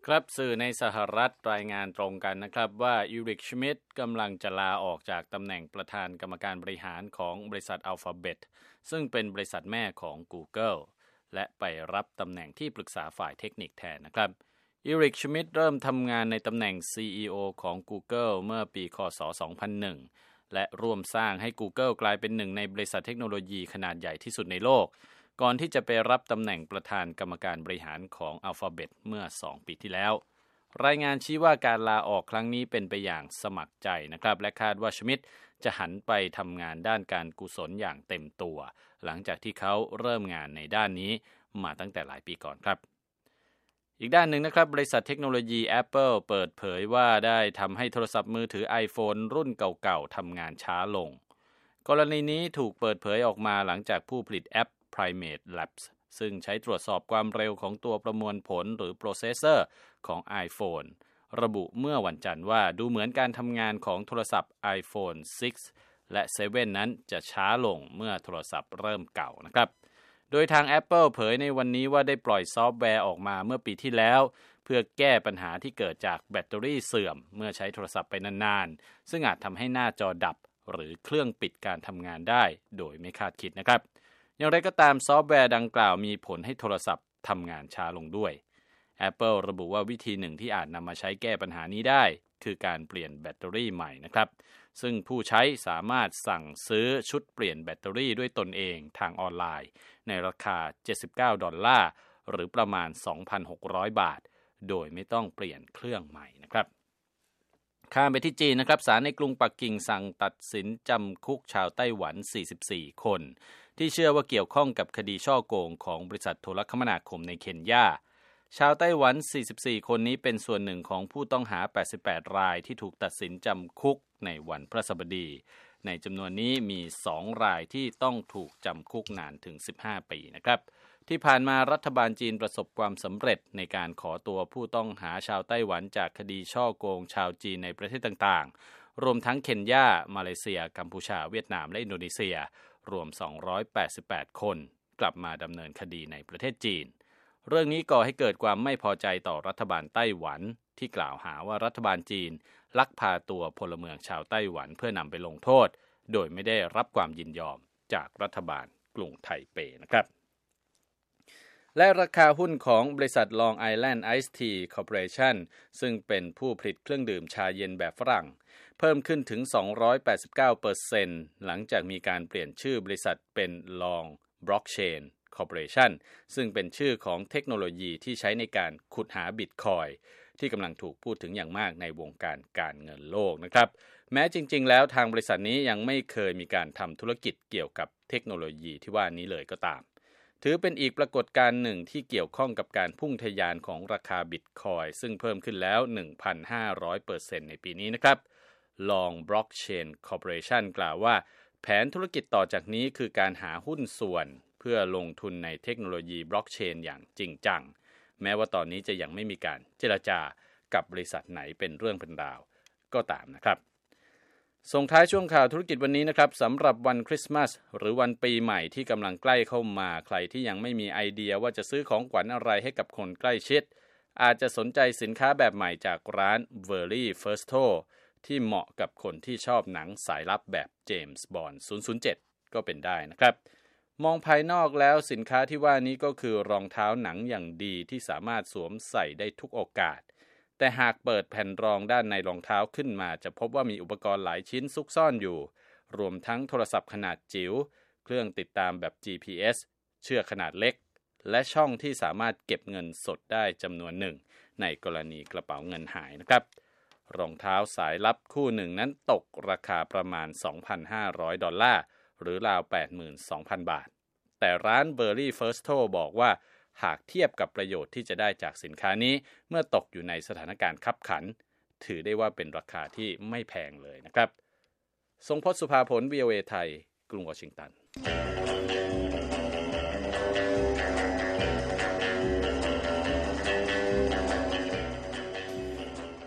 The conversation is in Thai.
ครับสื่อในสหรัฐรายงานตรงกันนะครับว่าอีริก ชมิดกำลังจะลาออกจากตำแหน่งประธานกรรมการบริหารของบริษัท Alphabet ซึ่งเป็นบริษัทแม่ของ Google และไปรับตำแหน่งที่ปรึกษาฝ่ายเทคนิคแทนนะครับอีริก ชมิดเริ่มทำงานในตำแหน่ง CEO ของ Google เมื่อปีคศ 2001 และร่วมสร้างให้ Google กลายเป็นหนึ่งในบริษัทเทคโนโลยีขนาดใหญ่ที่สุดในโลกก่อนที่จะไปรับตำแหน่งประธานกรรมการบริหารของ Alphabet เมื่อ 2 ปีที่แล้วรายงานชี้ว่าการลาออกครั้งนี้เป็นไปอย่างสมัครใจนะครับและคาดว่าชมิดจะหันไปทำงานด้านการกุศลอย่างเต็มตัวหลังจากที่เขาเริ่มงานในด้านนี้มาตั้งแต่หลายปีก่อนครับอีกด้านหนึ่งนะครับบริษัทเทคโนโลยี Apple เปิดเผยว่าได้ทำให้โทรศัพท์มือถือ iPhone รุ่นเก่าๆทำงานช้าลงกรณีนี้ถูกเปิดเผยออกมาหลังจากผู้ผลิตแอป Primate Labs ซึ่งใช้ตรวจสอบความเร็วของตัวประมวลผลหรือโปรเซสเซอร์ของ iPhone ระบุเมื่อวันจันทร์ว่าดูเหมือนการทำงานของโทรศัพท์ iPhone 6 และ 7 นั้นจะช้าลงเมื่อโทรศัพท์เริ่มเก่านะครับโดยทาง Apple เผยในวันนี้ว่าได้ปล่อยซอฟต์แวร์ออกมาเมื่อปีที่แล้วเพื่อแก้ปัญหาที่เกิดจากแบตเตอรี่เสื่อมเมื่อใช้โทรศัพท์ไปนานๆซึ่งอาจทำให้หน้าจอดับหรือเครื่องปิดการทำงานได้โดยไม่คาดคิดนะครับอย่างไรก็ตามซอฟต์แวร์ดังกล่าวมีผลให้โทรศัพท์ทำงานช้าลงด้วย Apple ระบุว่าวิธีหนึ่งที่อาจนำมาใช้แก้ปัญหานี้ได้คือการเปลี่ยนแบตเตอรี่ใหม่นะครับซึ่งผู้ใช้สามารถสั่งซื้อชุดเปลี่ยนแบตเตอรี่ด้วยตนเองทางออนไลน์ในราคา$79หรือประมาณ 2,600 บาทโดยไม่ต้องเปลี่ยนเครื่องใหม่นะครับข้ามไปที่จีนนะครับศาลในกรุงปักกิ่งสั่งตัดสินจำคุกชาวไต้หวัน 44 คนที่เชื่อว่าเกี่ยวข้องกับคดีฉ้อโกงของบริษัทโทรคมนาคมในเคนยาชาวไต้หวัน 44 คนนี้เป็นส่วนหนึ่งของผู้ต้องหา 88 รายที่ถูกตัดสินจำคุกในวันพฤหัสบดีในจำนวนนี้มี 2 รายที่ต้องถูกจำคุกนานถึง 15 ปีนะครับที่ผ่านมารัฐบาลจีนประสบความสำเร็จในการขอตัวผู้ต้องหาชาวไต้หวันจากคดีฉ้อโกงชาวจีนในประเทศต่างๆรวมทั้งเคนยามาเลเซียกัมพูชาเวียดนามและอินโดนีเซียรวม 288 คนกลับมาดำเนินคดีในประเทศจีนเรื่องนี้ก่อให้เกิดความไม่พอใจต่อรัฐบาลไต้หวันที่กล่าวหาว่ารัฐบาลจีนลักพาตัวพลเมืองชาวไต้หวันเพื่อนำไปลงโทษโดยไม่ได้รับความยินยอมจากรัฐบาลกรุงไทเปนะครับและราคาหุ้นของบริษัท Long Island Iced Tea Corporation ซึ่งเป็นผู้ผลิตเครื่องดื่มชาเย็นแบบฝรั่งเพิ่มขึ้นถึง 289% หลังจากมีการเปลี่ยนชื่อบริษัทเป็น Long Blockchain Corporation ซึ่งเป็นชื่อของเทคโนโลยีที่ใช้ในการขุดหาบิตคอยน์ที่กำลังถูกพูดถึงอย่างมากในวงการการเงินโลกนะครับแม้จริงๆแล้วทางบริษัทนี้ยังไม่เคยมีการทำธุรกิจเกี่ยวกับเทคโนโลยีที่ว่านี้เลยก็ตามถือเป็นอีกปรากฏการณ์หนึ่งที่เกี่ยวข้องกับการพุ่งทะยานของราคาบิตคอยน์ซึ่งเพิ่มขึ้นแล้ว 1,500% ในปีนี้นะครับ Long Blockchain Corporation กล่าวว่าแผนธุรกิจต่อจากนี้คือการหาหุ้นส่วนเพื่อลงทุนในเทคโนโลยีบล็อกเชนอย่างจริงจังแม้ว่าตอนนี้จะยังไม่มีการเจรจากับบริษัทไหนเป็นเรื่องเป็นราวก็ตามนะครับส่งท้ายช่วงข่าวธุรกิจวันนี้นะครับสำหรับวันคริสต์มาสหรือวันปีใหม่ที่กำลังใกล้เข้ามาใครที่ยังไม่มีไอเดียว่าจะซื้อของขวัญอะไรให้กับคนใกล้ชิดอาจจะสนใจสินค้าแบบใหม่จากร้าน Very Firsto ที่เหมาะกับคนที่ชอบหนังสายลับแบบเจมส์บอนด์ 007 ก็เป็นได้นะครับมองภายนอกแล้วสินค้าที่ว่านี้ก็คือรองเท้าหนังอย่างดีที่สามารถสวมใส่ได้ทุกโอกาสแต่หากเปิดแผ่นรองด้านในรองเท้าขึ้นมาจะพบว่ามีอุปกรณ์หลายชิ้นซุกซ่อนอยู่รวมทั้งโทรศัพท์ขนาดจิ๋วเครื่องติดตามแบบ GPS เชือกขนาดเล็กและช่องที่สามารถเก็บเงินสดได้จำนวนหนึ่งในกรณีกระเป๋าเงินหายนะครับรองเท้าสายลับคู่หนึ่งนั้นตกราคาประมาณ $2,500 หรือราว 82,000 บาทแต่ร้าน Very Firsto บอกว่าหากเทียบกับประโยชน์ที่จะได้จากสินค้านี้เมื่อตกอยู่ในสถานการณ์คับขันถือได้ว่าเป็นราคาที่ไม่แพงเลยนะครับทรงพจน์ สุภาผล VOA ไทยกรุงวอชิงตัน